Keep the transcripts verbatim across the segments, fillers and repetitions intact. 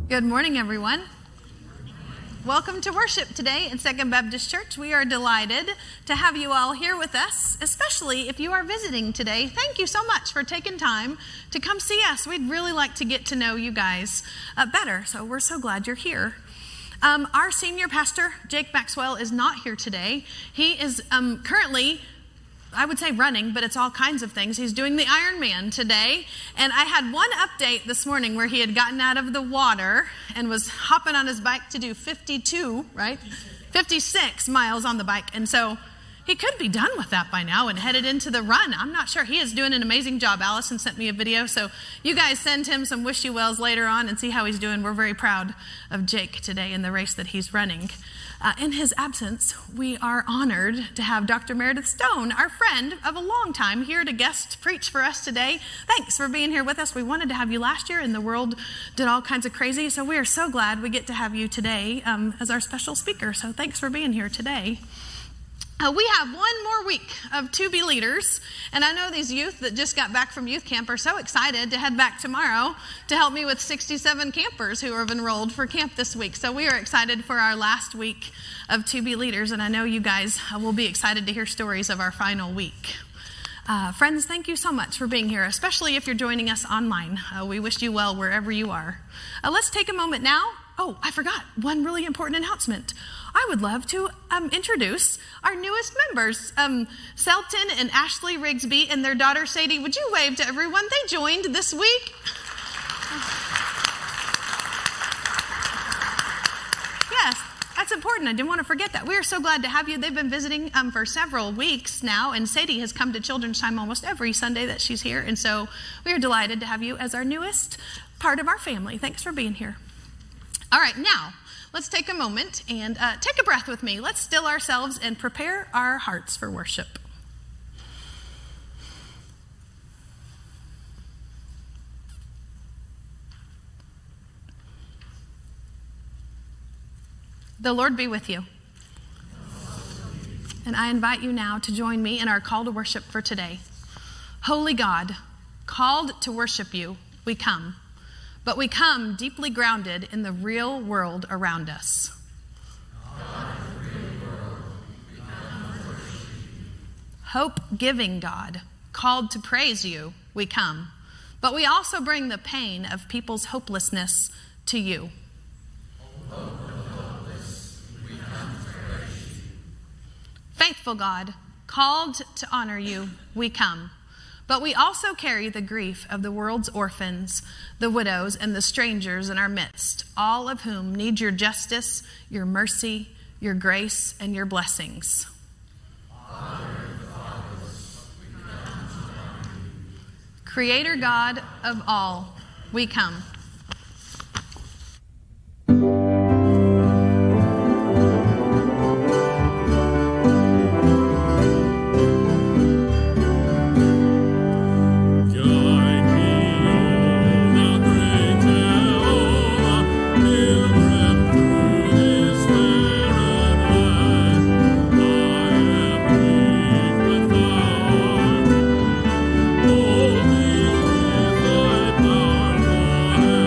Good morning, everyone. Welcome to worship today at Second Baptist Church. We are delighted to have you all here with us, especially if you are visiting today. Thank you so much for taking time to come see us. We'd really like to get to know you guys uh, better, so we're so glad you're here. Um, our senior pastor, Jake Maxwell, is not here today. He is um, currently, I would say running, but it's all kinds of things. He's doing the Ironman today, and I had one update this morning where he had gotten out of the water and was hopping on his bike to do fifty-two, right? fifty-six miles on the bike, and so he could be done with that by now and headed into the run. I'm not sure. He is doing an amazing job. Allison sent me a video, so you guys send him some wish-you-wells later on and see how he's doing. We're very proud of Jake today in the race that he's running. Uh, in his absence, we are honored to have Doctor Meredith Stone, our friend of a long time, here to guest preach for us today. Thanks for being here with us. We wanted to have you last year, and the world did all kinds of crazy, so we are so glad we get to have you today um, as our special speaker. So thanks for being here today. Uh, we have one more week of To Be Leaders, and I know these youth that just got back from youth camp are so excited to head back tomorrow to help me with sixty-seven campers who have enrolled for camp this week. So we are excited for our last week of To Be Leaders, and I know you guys will be excited to hear stories of our final week. Uh, friends, thank you so much for being here, especially if you're joining us online. Uh, we wish you well wherever you are. Uh, let's take a moment now. Oh, I forgot one really important announcement. I would love to um, introduce our newest members, um, Selton and Ashley Rigsby and their daughter Sadie. Would you wave to everyone? They joined this week. Yes, that's important. I didn't want to forget that. We are so glad to have you. They've been visiting um, for several weeks now, and Sadie has come to Children's Time almost every Sunday that she's here, and so we are delighted to have you as our newest part of our family. Thanks for being here. All right, now, let's take a moment and uh, take a breath with me. Let's still ourselves and prepare our hearts for worship. The Lord be with you. And I invite you now to join me in our call to worship for today. Holy God, called to worship you, we come. But we come deeply grounded in the real world around us. Hope-giving God, called to praise you, we come. But we also bring the pain of people's hopelessness to you. Faithful God, called to honor you, we come. But we also carry the grief of the world's orphans, the widows, and the strangers in our midst, all of whom need your justice, your mercy, your grace, and your blessings. Creator God of all, we come. Oh,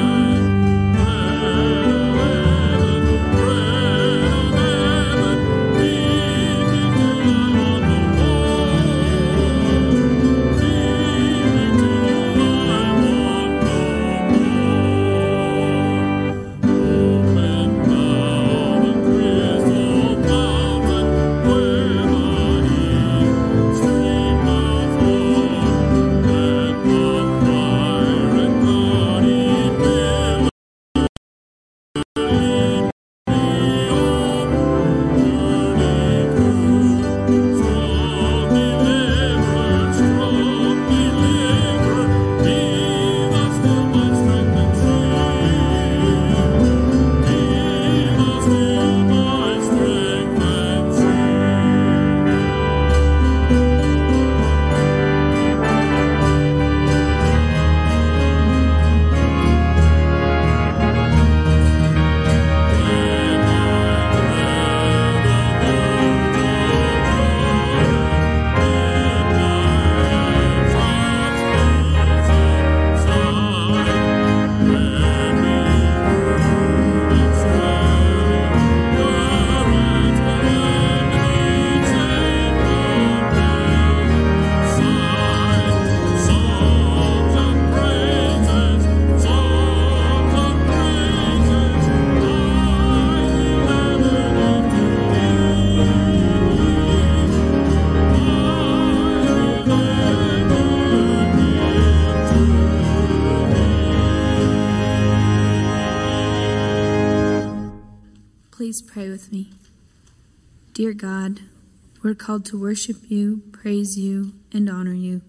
Please pray with me. Dear God, we're called to worship you, praise you, and honor you.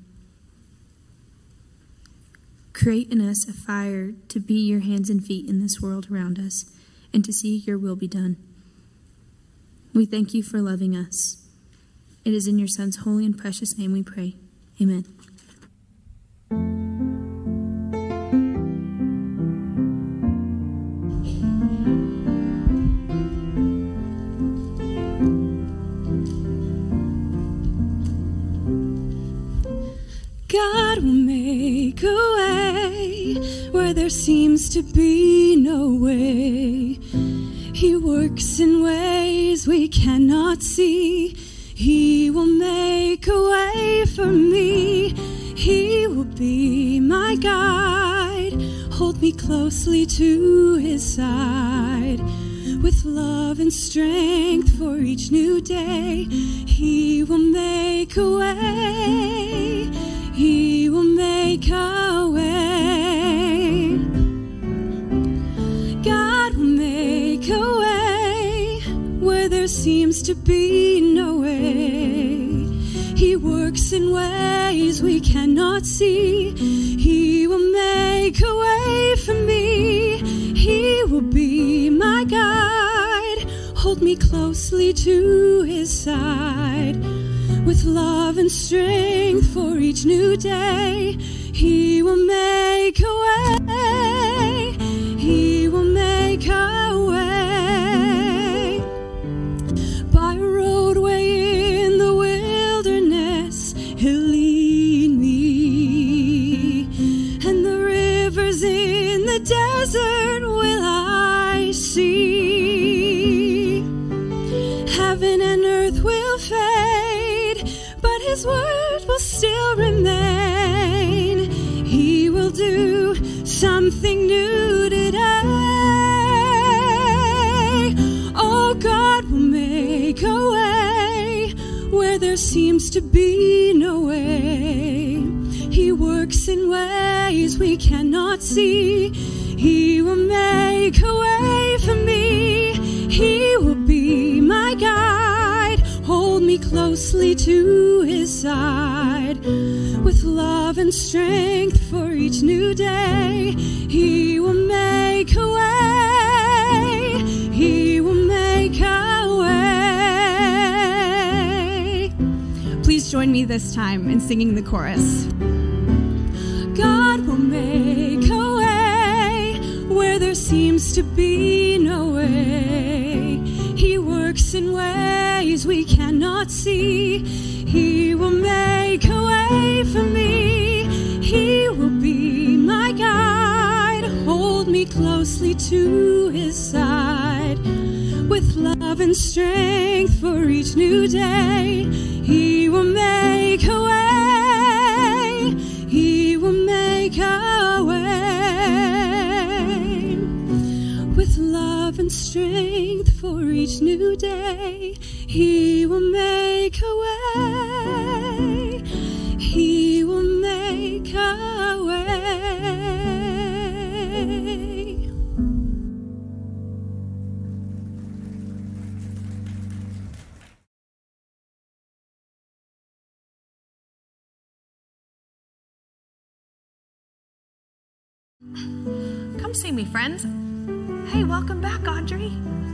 Create in us a fire to be your hands and feet in this world around us and to see your will be done. We thank you for loving us. It is in your Son's holy and precious name we pray. Amen. God will make a way where there seems to be no way. He works in ways we cannot see. He will make a way for me. He will be my guide. Hold me closely to his side. With love and strength for each new day, he will make a way. He will make a way. God will make a way where there seems to be no way. He works in ways we cannot see. He will make a way for me. He will be my guide. Hold me closely to his side. With love and strength for each new day, he will make a way. He will make a way. By a roadway in the wilderness, he'll lead me. And the rivers in the desert will I see. Heaven and earth will fade, but his word will still remain. He will do something new today. Oh, God will make a way where there seems to be no way. He works in ways we cannot see. He will make a way for me. He will be my guide. Hold me closely to his side. With love and strength for each new day, he will make a way. He will make a way. Please join me this time in singing the chorus. God will make a way where there seems to be no way. He works in ways we cannot see. He will make a way for me. He will be my guide. Hold me closely to his side. With love and strength for each new day, he will make a way. He will make a way. With love and strength for each new day, he will make a way. He will make a way. Come see me, friends. Hey, welcome back, Audrey.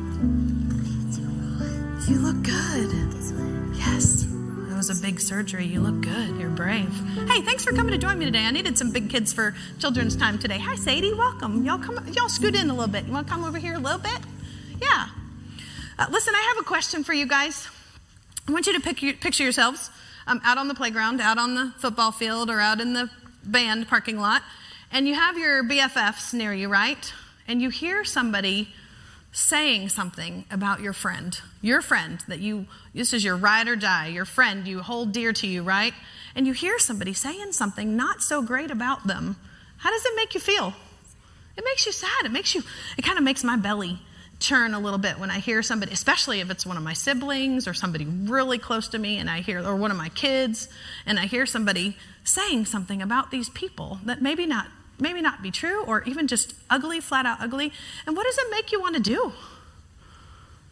You look good. Yes. That was a big surgery. You look good. You're brave. Hey, thanks for coming to join me today. I needed some big kids for children's time today. Hi, Sadie. Welcome. Y'all come. Y'all scoot in a little bit. You want to come over here a little bit? Yeah. Uh, listen, I have a question for you guys. I want you to pick your, picture yourselves um, out on the playground, out on the football field, or out in the band parking lot, and you have your B F Fs near you, right? And you hear somebody saying something about your friend, your friend that you, this is your ride or die, your friend you hold dear to you, right? And you hear somebody saying something not so great about them. How does it make you feel? It makes you sad. It makes you, it kind of makes my belly churn a little bit when I hear somebody, especially if it's one of my siblings or somebody really close to me, and I hear, or one of my kids, and I hear somebody saying something about these people that maybe not maybe not be true, or even just ugly, flat out ugly. And what does it make you want to do?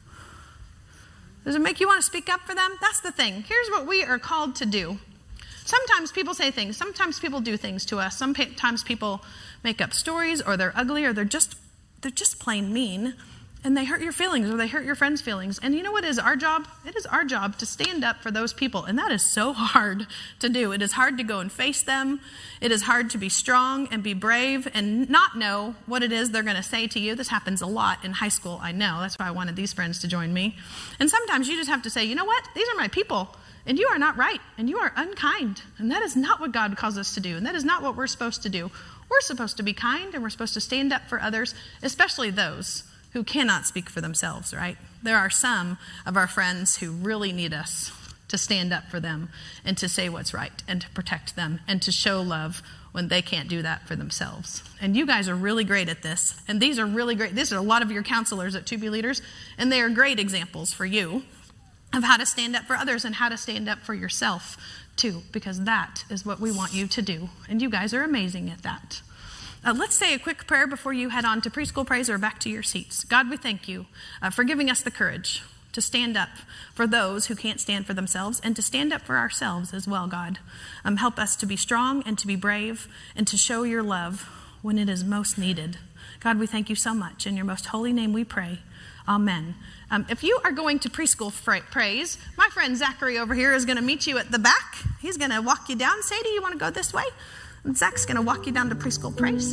Does it make you want to speak up for them? That's the thing. Here's what we are called to do. Sometimes people say things. Sometimes people do things to us. Sometimes people make up stories, or they're ugly, or they're just they're just plain mean, and they hurt your feelings, or they hurt your friends' feelings. And you know what is our job? It is our job to stand up for those people, and that is so hard to do. It is hard to go and face them. It is hard to be strong and be brave and not know what it is they're going to say to you. This happens a lot in high school, I know. That's why I wanted these friends to join me. And sometimes you just have to say, you know what? These are my people. And you are not right, and you are unkind. And that is not what God calls us to do, and that is not what we're supposed to do. We're supposed to be kind, and we're supposed to stand up for others, especially those who cannot speak for themselves, right? There are some of our friends who really need us to stand up for them and to say what's right and to protect them and to show love when they can't do that for themselves. And you guys are really great at this, and these are really great. These are a lot of your counselors at two B Leaders, and they are great examples for you of how to stand up for others and how to stand up for yourself too, because that is what we want you to do. And you guys are amazing at that. Uh, let's say a quick prayer before you head on to preschool praise or back to your seats. God, we thank you uh, for giving us the courage to stand up for those who can't stand for themselves and to stand up for ourselves as well, God. Um, help us to be strong and to be brave and to show your love when it is most needed. God, we thank you so much. In your most holy name we pray. Amen. Um, if you are going to preschool fra- praise, my friend Zachary over here is going to meet you at the back. He's going to walk you down. Sadie, you want to go this way? And Zach's going to walk you down to preschool praise.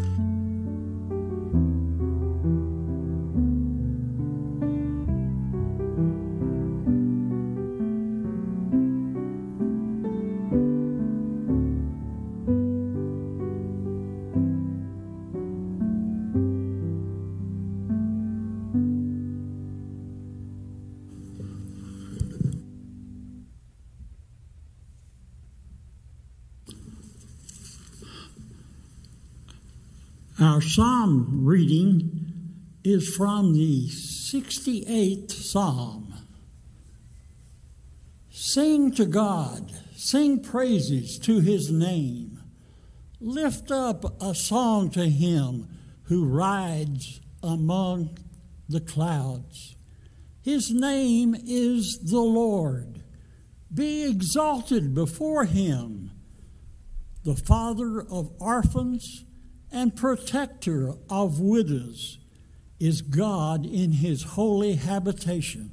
Our psalm reading is from the sixty-eighth Psalm. Sing to God, sing praises to his name. Lift up a song to him who rides among the clouds. His name is the Lord. Be exalted before him, the Father of orphans and protector of widows is God in his holy habitation.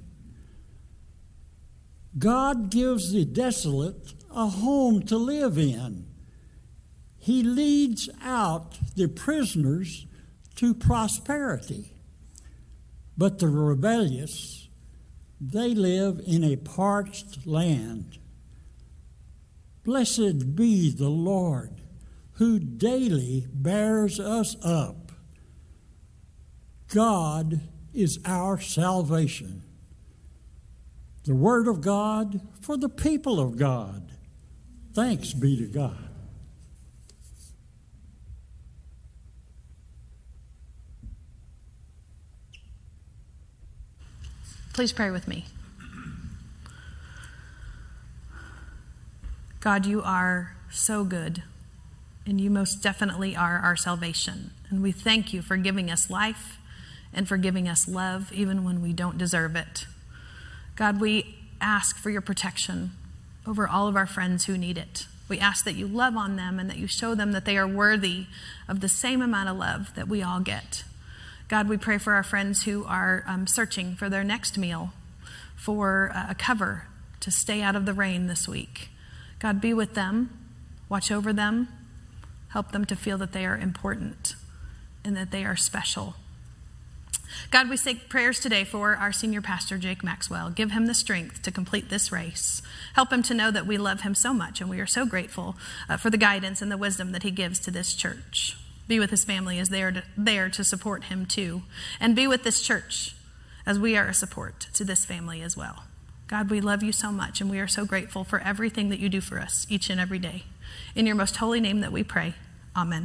God gives the desolate a home to live in. He leads out the prisoners to prosperity. But the rebellious, they live in a parched land. Blessed be the Lord, who daily bears us up. God is our salvation. The word of God for the people of God. Thanks be to God. Please pray with me. God, you are so good. And you most definitely are our salvation. And we thank you for giving us life and for giving us love, even when we don't deserve it. God, we ask for your protection over all of our friends who need it. We ask that you love on them and that you show them that they are worthy of the same amount of love that we all get. God, we pray for our friends who are um, searching for their next meal, for uh, a cover to stay out of the rain this week. God, be with them, watch over them, help them to feel that they are important and that they are special. God, we say prayers today for our senior pastor, Jake Maxwell. Give him the strength to complete this race. Help him to know that we love him so much and we are so grateful uh, for the guidance and the wisdom that he gives to this church. Be with his family as they are to, there to support him too. And be with this church as we are a support to this family as well. God, we love you so much and we are so grateful for everything that you do for us each and every day. In your most holy name that we pray. Amen.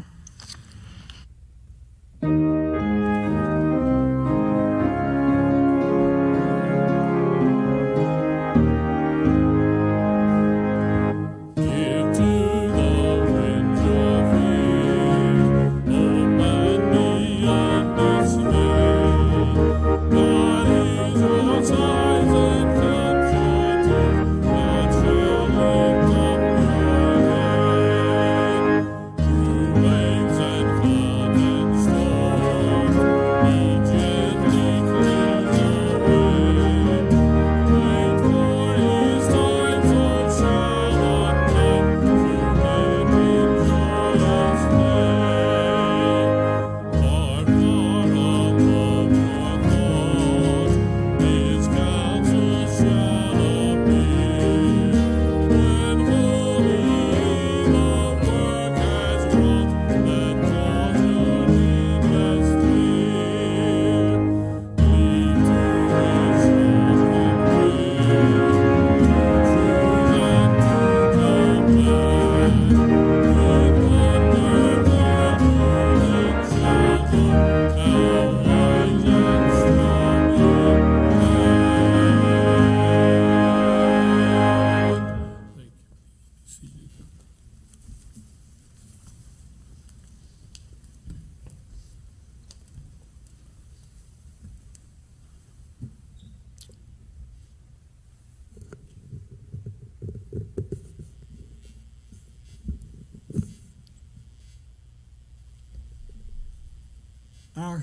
God is all sides and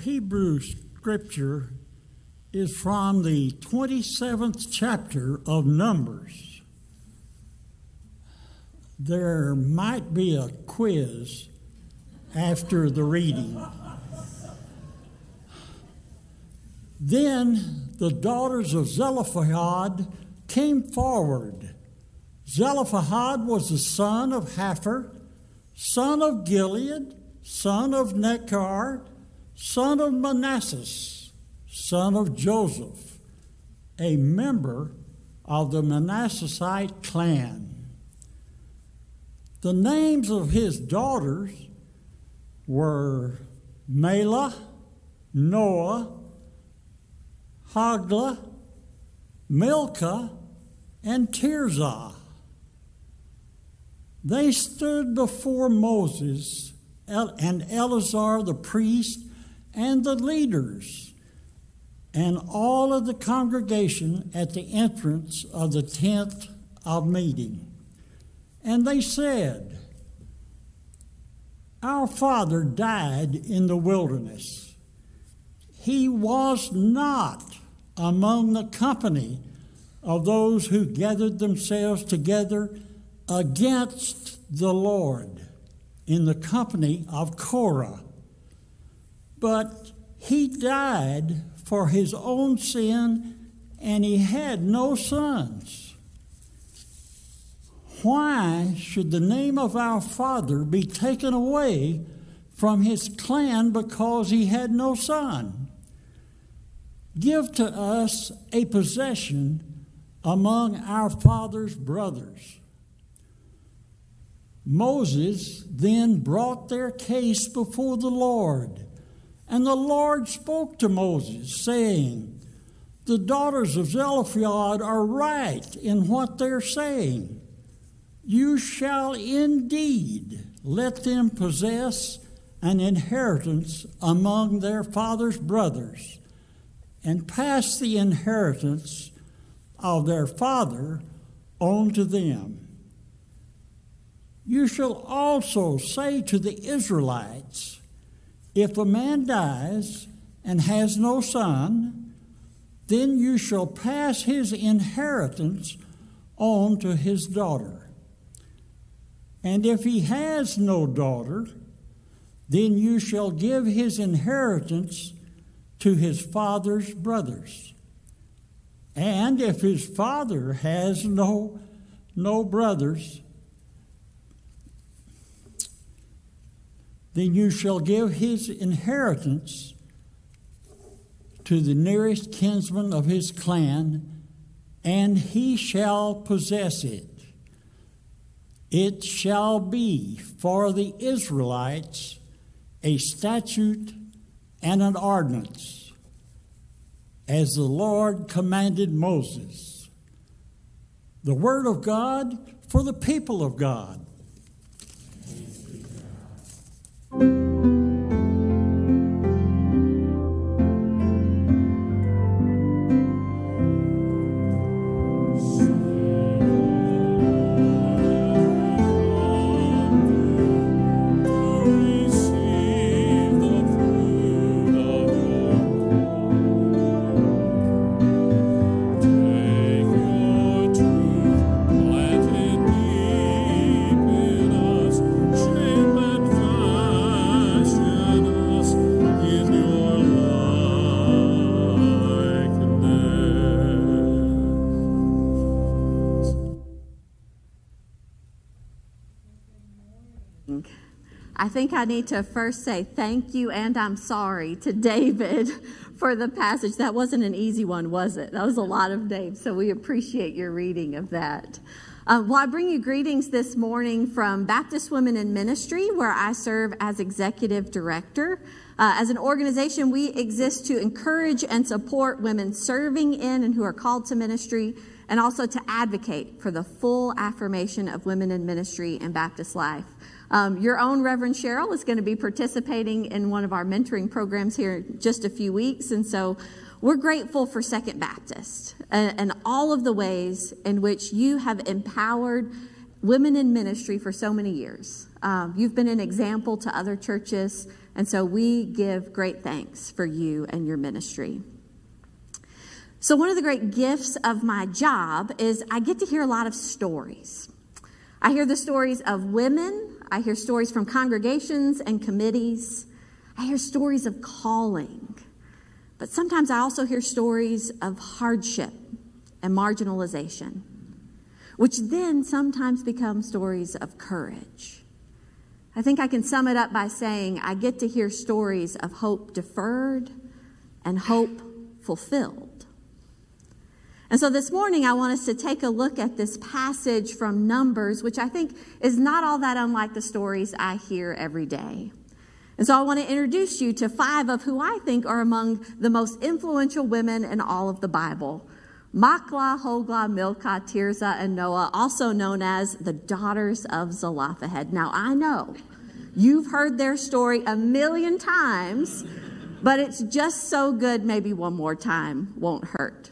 Hebrew scripture is from the twenty-seventh chapter of Numbers. There might be a quiz after the reading. Then the daughters of Zelophehad came forward. Zelophehad was the son of Hapher, son of Gilead, son of Nechar, son of Manasseh, son of Joseph, a member of the Manassehite clan. The names of his daughters were Mahlah, Noah, Hoglah, Milcah, and Tirzah. They stood before Moses and Eleazar the priest and the leaders and all of the congregation at the entrance of the tent of meeting. And they said, "Our father died in the wilderness. He was not among the company of those who gathered themselves together against the Lord in the company of Korah. But he died for his own sin, and he had no sons. Why should the name of our father be taken away from his clan because he had no son? Give to us a possession among our father's brothers." Moses then brought their case before the Lord, and the Lord spoke to Moses, saying, "The daughters of Zelophehad are right in what they're saying. You shall indeed let them possess an inheritance among their father's brothers, and pass the inheritance of their father on to them. You shall also say to the Israelites, if a man dies and has no son, then you shall pass his inheritance on to his daughter. And if he has no daughter, then you shall give his inheritance to his father's brothers. And if his father has no, no brothers, then you shall give his inheritance to the nearest kinsman of his clan, and he shall possess it. It shall be for the Israelites a statute and an ordinance, as the Lord commanded Moses." The word of God for the people of God. I think I need to first say thank you and I'm sorry to David for the passage. That wasn't an easy one, was it? That was a lot of names, so we appreciate your reading of that. Uh, well, I bring you greetings this morning from Baptist Women in Ministry, where I serve as executive director. Uh, as an organization, we exist to encourage and support women serving in and who are called to ministry, and also to advocate for the full affirmation of women in ministry and Baptist life. Um, your own Reverend Cheryl is going to be participating in one of our mentoring programs here in just a few weeks, and so we're grateful for Second Baptist and, and all of the ways in which you have empowered women in ministry for so many years. Um, you've been an example to other churches And so we give great thanks for you and your ministry. So one of the great gifts of my job is I get to hear a lot of stories. I hear the stories of women. I hear stories from congregations and committees. I hear stories of calling. But sometimes I also hear stories of hardship and marginalization, which then sometimes become stories of courage. I think I can sum it up by saying I get to hear stories of hope deferred and hope fulfilled. And so this morning, I want us to take a look at this passage from Numbers, which I think is not all that unlike the stories I hear every day. And so I want to introduce you to five of who I think are among the most influential women in all of the Bible. Machlah, Hoglah, Milcah, Tirzah, and Noah, also known as the daughters of Zelophehad. Now, I know you've heard their story a million times, but it's just so good, maybe one more time won't hurt.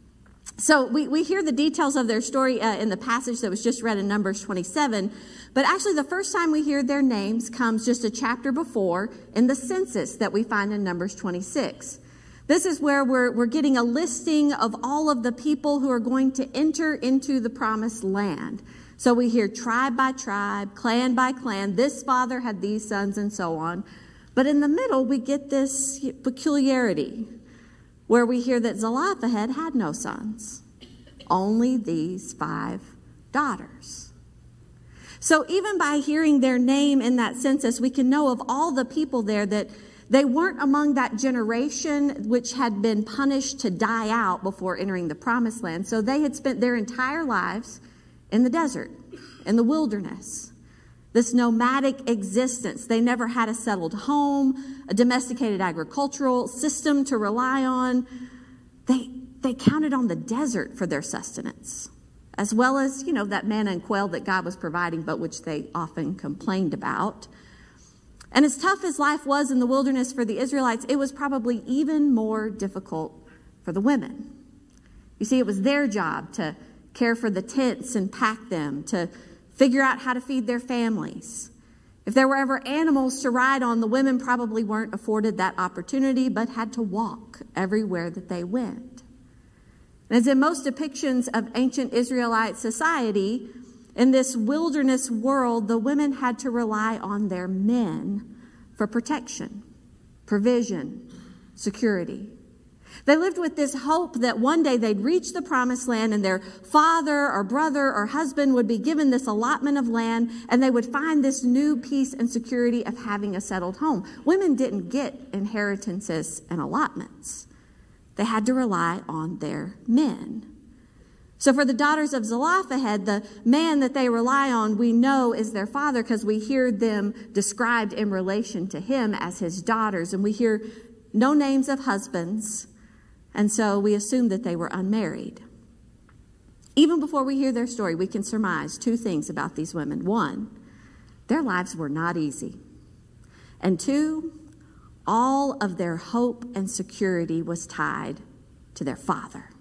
So we, we hear the details of their story uh, in the passage that was just read in Numbers twenty-seven, but actually the first time we hear their names comes just a chapter before in the census that we find in Numbers twenty-six. This is where we're, we're getting a listing of all of the people who are going to enter into the promised land. So we hear tribe by tribe, clan by clan, this father had these sons and so on. But in the middle, we get this peculiarity where we hear that Zelophehad had no sons, only these five daughters. So even by hearing their name in that census, we can know of all the people there that they weren't among that generation which had been punished to die out before entering the promised land. So they had spent their entire lives in the desert, in the wilderness, this nomadic existence. They never had a settled home, a domesticated agricultural system to rely on. They, they counted on the desert for their sustenance, as well as, you know, that manna and quail that God was providing, but which they often complained about. And as tough as life was in the wilderness for the Israelites, it was probably even more difficult for the women. You see, it was their job to care for the tents and pack them, to figure out how to feed their families. If there were ever animals to ride on, the women probably weren't afforded that opportunity, but had to walk everywhere that they went. And as in most depictions of ancient Israelite society, in this wilderness world, the women had to rely on their men for protection, provision, security. They lived with this hope that one day they'd reach the promised land and their father or brother or husband would be given this allotment of land and they would find this new peace and security of having a settled home. Women didn't get inheritances and allotments. They had to rely on their men. So for the daughters of Zelophehad, the man that they rely on, we know is their father because we hear them described in relation to him as his daughters. And we hear no names of husbands. And so we assume that they were unmarried. Even before we hear their story, we can surmise two things about these women. One, their lives were not easy. And two, all of their hope and security was tied to their father.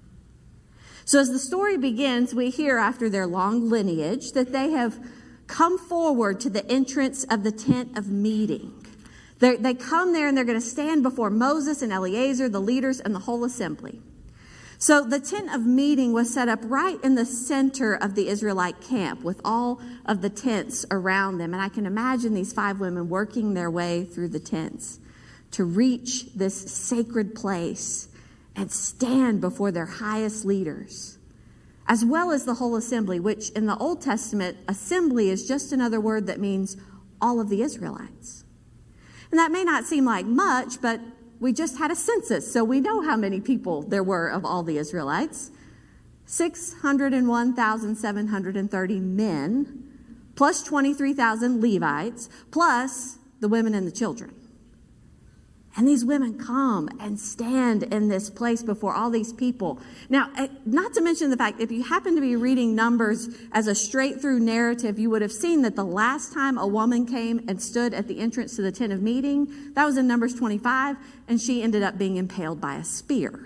So as the story begins, we hear after their long lineage that they have come forward to the entrance of the tent of meeting. They, they come there and they're going to stand before Moses and Eleazar, the leaders, and the whole assembly. So the tent of meeting was set up right in the center of the Israelite camp with all of the tents around them. And I can imagine these five women working their way through the tents to reach this sacred place and stand before their highest leaders, as well as the whole assembly, which in the Old Testament, assembly is just another word that means all of the Israelites. And that may not seem like much, but we just had a census, so we know how many people there were of all the Israelites. six hundred one thousand seven hundred thirty men, plus twenty-three thousand Levites, plus the women and the children. And these women come and stand in this place before all these people. Now, not to mention the fact, if you happen to be reading Numbers as a straight-through narrative, you would have seen that the last time a woman came and stood at the entrance to the tent of meeting, that was in Numbers twenty-five, and she ended up being impaled by a spear.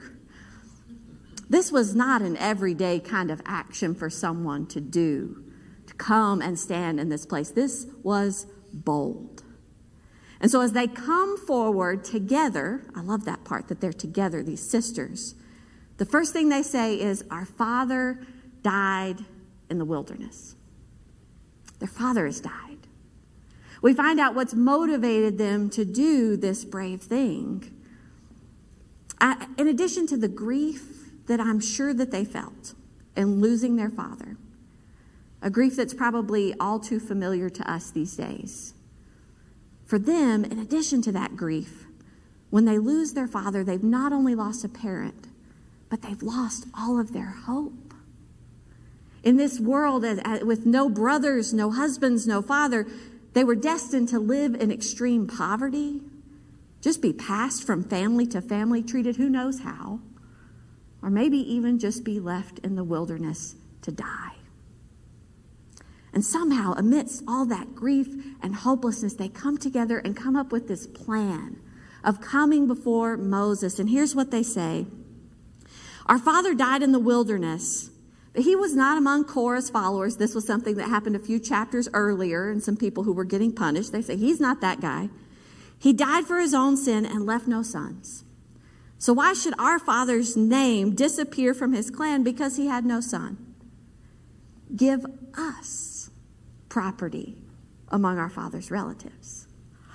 This was not an everyday kind of action for someone to do, to come and stand in this place. This was bold. And so as they come forward together, I love that part, that they're together, these sisters. The first thing they say is, our father died in the wilderness. Their father has died. We find out what's motivated them to do this brave thing. I, in addition to the grief that I'm sure that they felt in losing their father, a grief that's probably all too familiar to us these days. For them, in addition to that grief, when they lose their father, they've not only lost a parent, but they've lost all of their hope. In this world, with no brothers, no husbands, no father, they were destined to live in extreme poverty, just be passed from family to family, treated who knows how, or maybe even just be left in the wilderness to die. And somehow, amidst all that grief and hopelessness, they come together and come up with this plan of coming before Moses. And here's what they say. Our father died in the wilderness, but he was not among Korah's followers. This was something that happened a few chapters earlier, and some people who were getting punished. They say, he's not that guy. He died for his own sin and left no sons. So why should our father's name disappear from his clan because he had no son? Give us property among our father's relatives.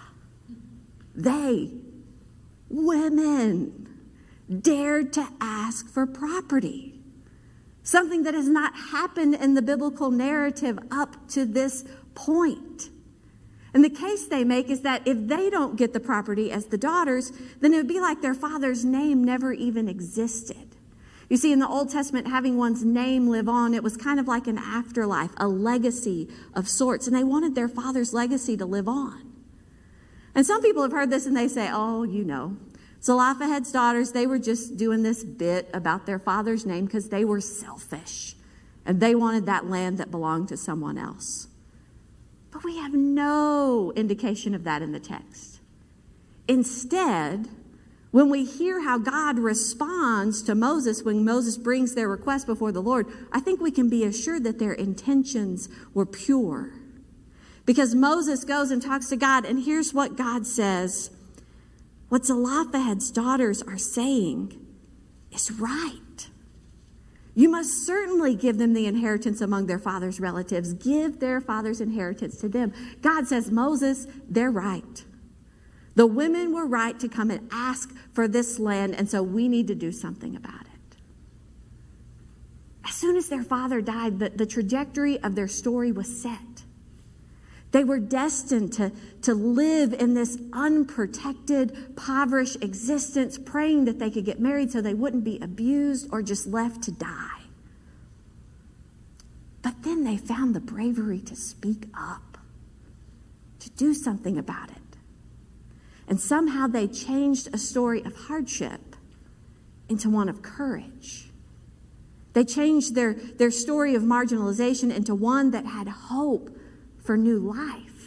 They, women, dared to ask for property. Something that has not happened in the biblical narrative up to this point. And the case they make is that if they don't get the property as the daughters, then it would be like their father's name never even existed. You see, in the Old Testament, having one's name live on, it was kind of like an afterlife, a legacy of sorts. And they wanted their father's legacy to live on. And some people have heard this and they say, oh, you know, Zelophehad's daughters, they were just doing this bit about their father's name because they were selfish. And they wanted that land that belonged to someone else. But we have no indication of that in the text. Instead, when we hear how God responds to Moses, when Moses brings their request before the Lord, I think we can be assured that their intentions were pure. Because Moses goes and talks to God, and here's what God says. What Zelophehad's daughters are saying is right. You must certainly give them the inheritance among their father's relatives. Give their father's inheritance to them. God says, Moses, they're right. The women were right to come and ask for this land, and so we need to do something about it. As soon as their father died, the, the trajectory of their story was set. They were destined to, to live in this unprotected, impoverished existence, praying that they could get married so they wouldn't be abused or just left to die. But then they found the bravery to speak up, to do something about it. And somehow they changed a story of hardship into one of courage. They changed their, their story of marginalization into one that had hope for new life.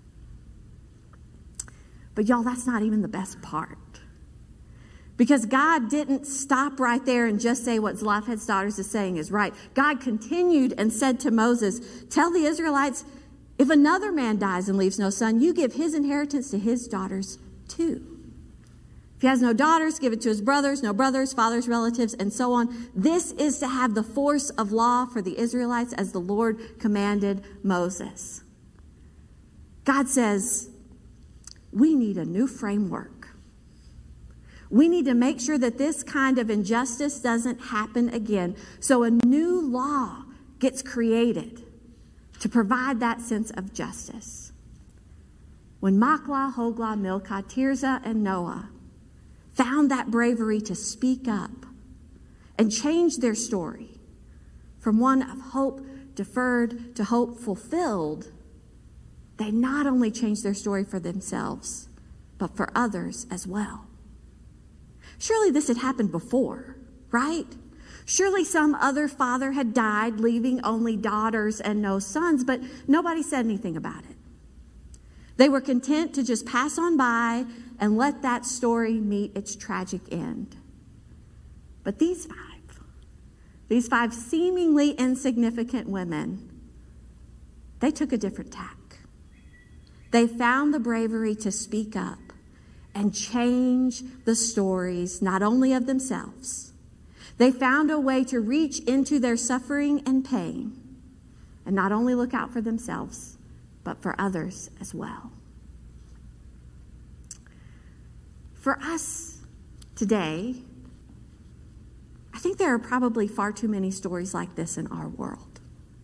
But y'all, that's not even the best part. Because God didn't stop right there and just say what Zelophehad's daughters is saying is right. God continued and said to Moses, tell the Israelites, if another man dies and leaves no son, you give his inheritance to his daughters too. If he has no daughters, give it to his brothers, no brothers, fathers, relatives, and so on. This is to have the force of law for the Israelites as the Lord commanded Moses. God says, we need a new framework. We need to make sure that this kind of injustice doesn't happen again. So a new law gets created to provide that sense of justice. When Machlah, Hoglah, Milcah, Tirzah, and Noah found that bravery to speak up and change their story from one of hope deferred to hope fulfilled, they not only changed their story for themselves, but for others as well. Surely this had happened before, right? Surely some other father had died, leaving only daughters and no sons, but nobody said anything about it. They were content to just pass on by and let that story meet its tragic end. But these five, these five seemingly insignificant women, they took a different tack. They found the bravery to speak up and change the stories, not only of themselves. They found a way to reach into their suffering and pain and not only look out for themselves, but for others as well. For us today, I think there are probably far too many stories like this in our world.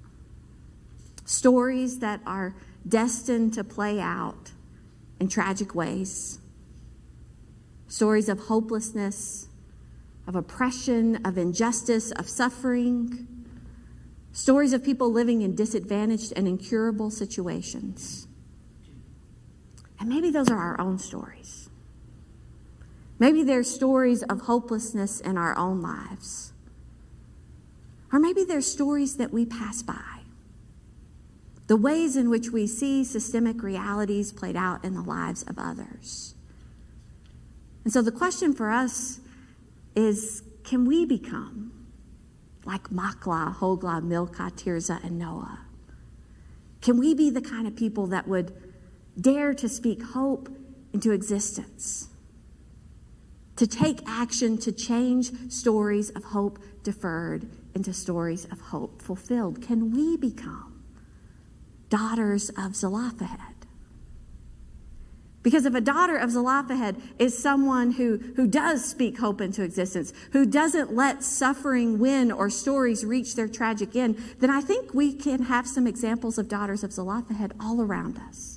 Stories that are destined to play out in tragic ways. Stories of hopelessness, of oppression, of injustice, of suffering. Stories of people living in disadvantaged and incurable situations. And maybe those are our own stories. Maybe they're stories of hopelessness in our own lives. Or maybe they're stories that we pass by. The ways in which we see systemic realities played out in the lives of others. And so the question for us is, can we become like Machlah, Hoglah, Milcah, Tirzah, and Noah? Can we be the kind of people that would dare to speak hope into existence? To take action to change stories of hope deferred into stories of hope fulfilled? Can we become daughters of Zelophehad? Because if a daughter of Zelophehad is someone who, who does speak hope into existence, who doesn't let suffering win or stories reach their tragic end, then I think we can have some examples of daughters of Zelophehad all around us.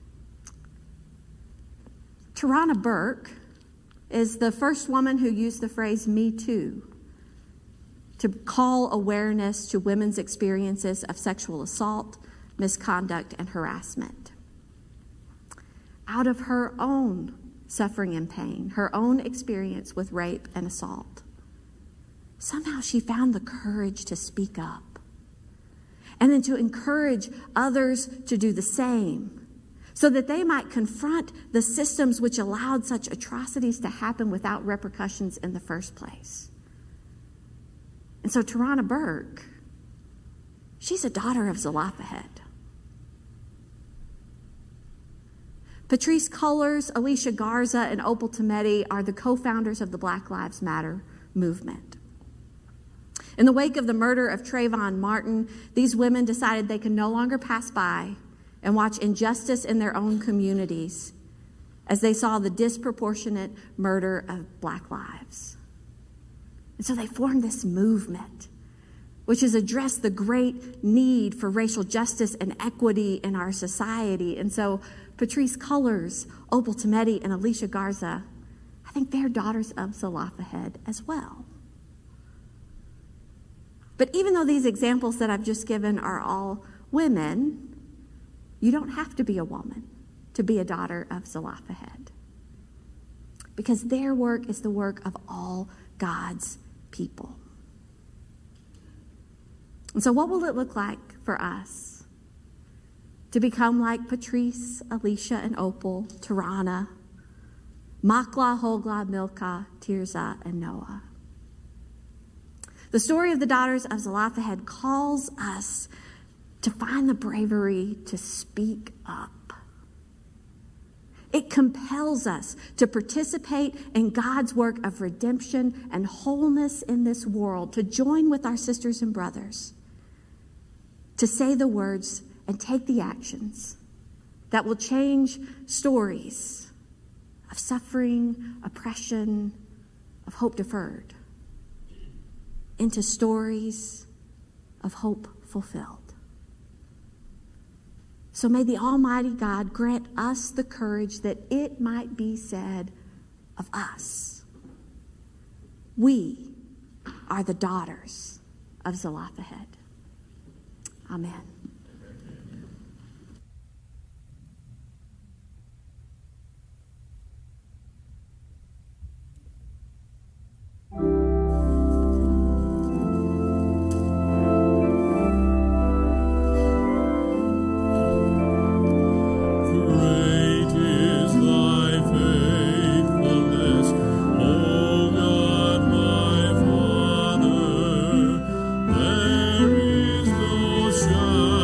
Tarana Burke is the first woman who used the phrase "Me Too" to call awareness to women's experiences of sexual assault, misconduct, and harassment. Out of her own suffering and pain, her own experience with rape and assault, somehow she found the courage to speak up and then to encourage others to do the same so that they might confront the systems which allowed such atrocities to happen without repercussions in the first place. And so Tarana Burke, she's a daughter of Zelophehad. Patrisse Cullors, Alicia Garza, and Opal Tometi are the co-founders of the Black Lives Matter movement. In the wake of the murder of Trayvon Martin, these women decided they could no longer pass by and watch injustice in their own communities as they saw the disproportionate murder of Black lives. And so they formed this movement, which has addressed the great need for racial justice and equity in our society. And so Patrisse Cullors, Opal Tometi, and Alicia Garza, I think they're daughters of Zelophehad as well. But even though these examples that I've just given are all women, you don't have to be a woman to be a daughter of Zelophehad, because their work is the work of all God's people. And so what will it look like for us to become like Patrisse, Alicia, and Opal, Tarana, Machlah, Hoglah, Milcah, Tirzah, and Noah? The story of the daughters of Zelophehad calls us to find the bravery to speak up. It compels us to participate in God's work of redemption and wholeness in this world, to join with our sisters and brothers, to say the words and take the actions that will change stories of suffering, oppression, of hope deferred into stories of hope fulfilled. So may the Almighty God grant us the courage that it might be said of us, we are the daughters of Zelophehad. Amen. There is no shadow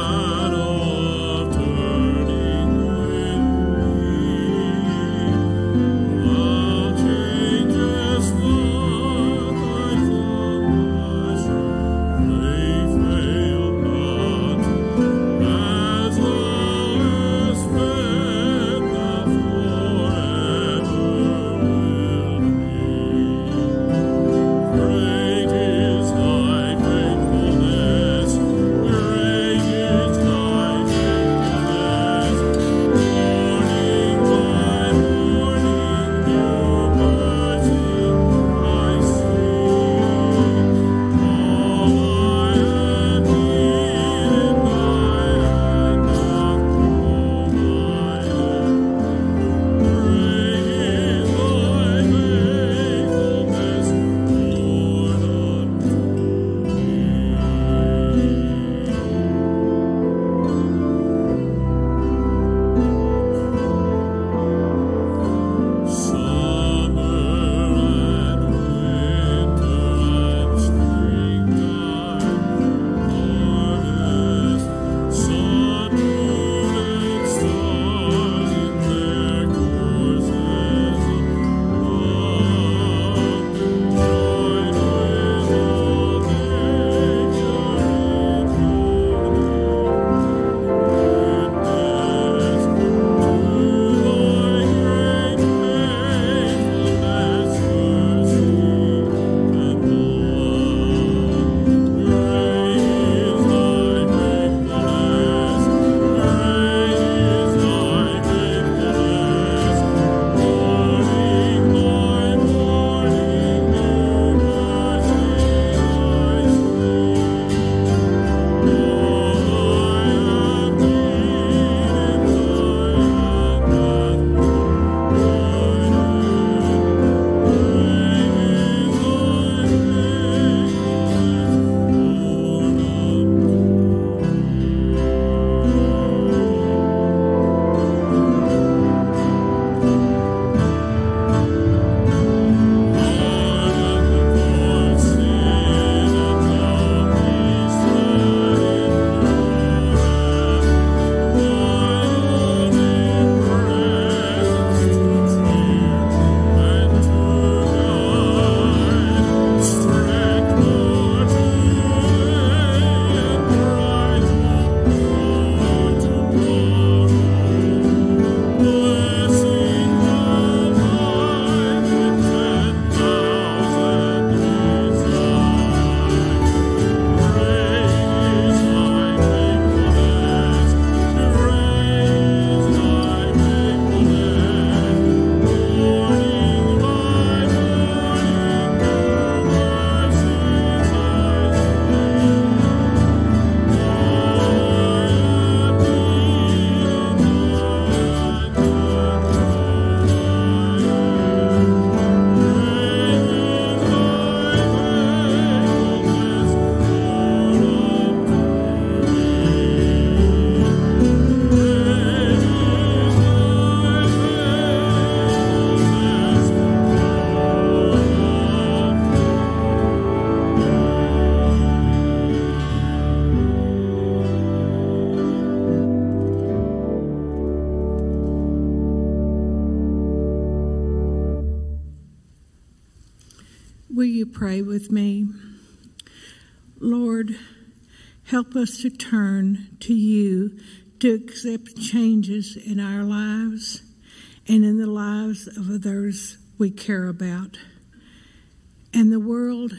you pray with me? Lord, help us to turn to you to accept changes in our lives and in the lives of others we care about and the world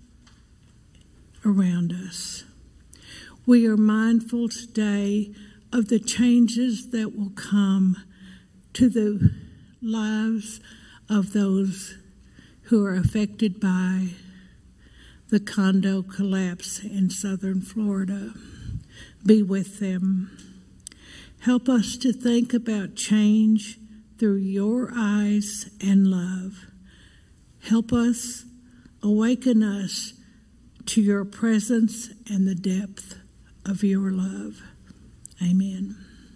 around us. We are mindful today of the changes that will come to the lives of those who are affected by the condo collapse in southern Florida. Be with them. Help us to think about change through your eyes and love. Help us, awaken us to your presence and the depth of your love. Amen.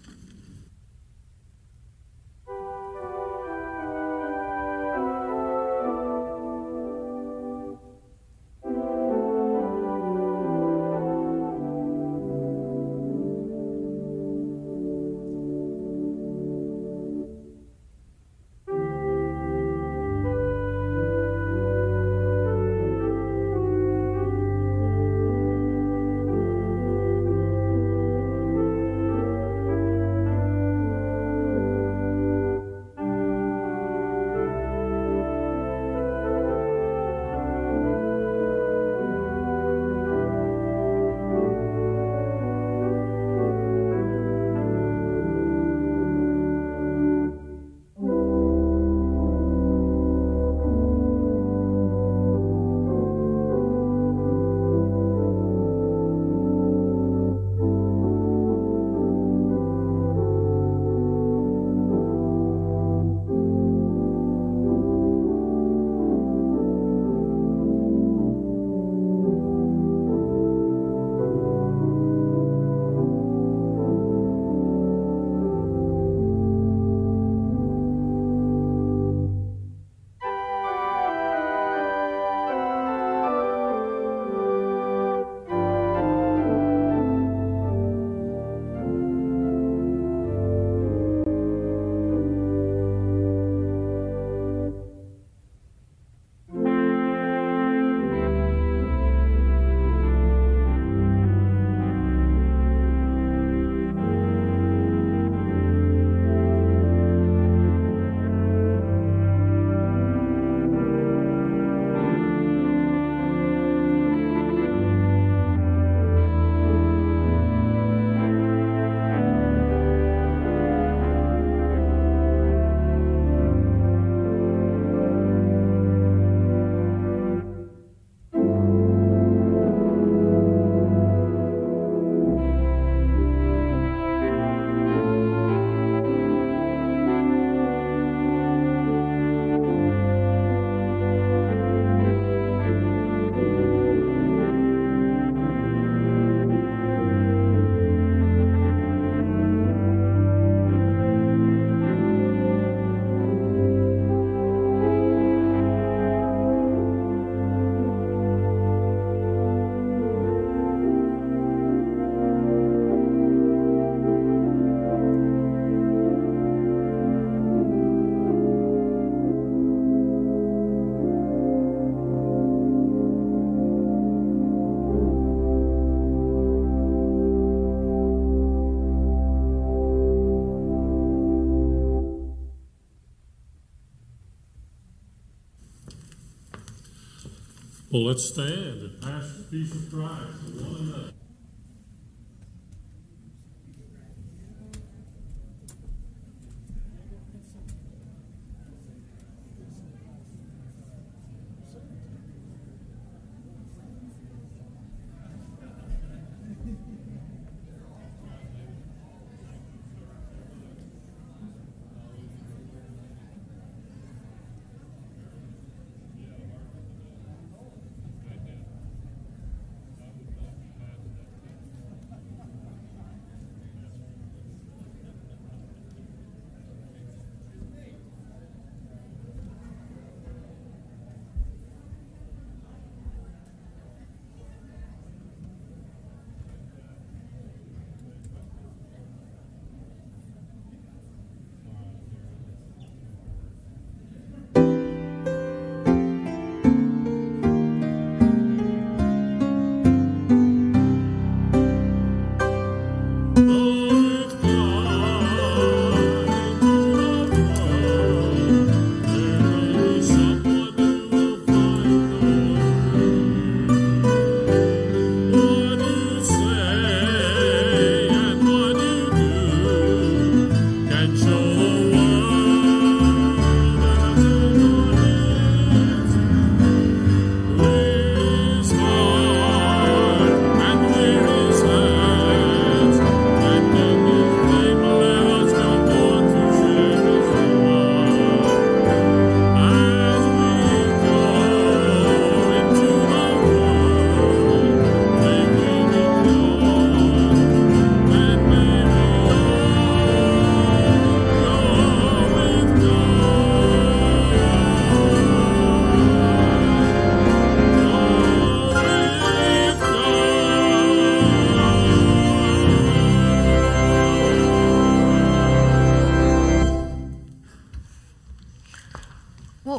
Well, let's stand and pass the peace of Christ to one another.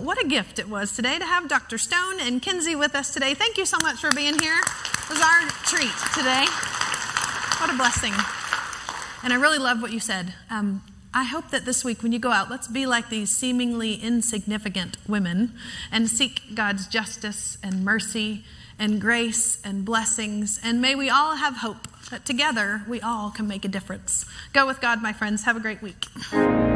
what a gift it was today to have Doctor Stone and Kinsey with us today. Thank you so much for being here. It was our treat today. What a blessing. And I really love what you said. Um, I hope that this week when you go out, let's be like these seemingly insignificant women and seek God's justice and mercy and grace and blessings. And may we all have hope that together we all can make a difference. Go with God, my friends. Have a great week.